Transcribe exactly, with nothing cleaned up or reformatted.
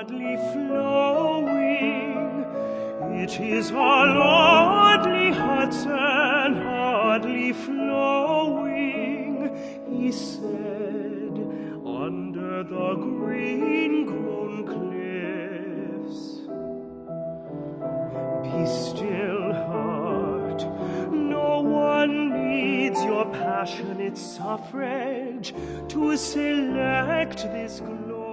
hardly flowing. It is our lordly Hudson, hardly flowing, he said, under the green-grown cliffs. Be still, heart, no one needs your passionate suffrage to select this glory.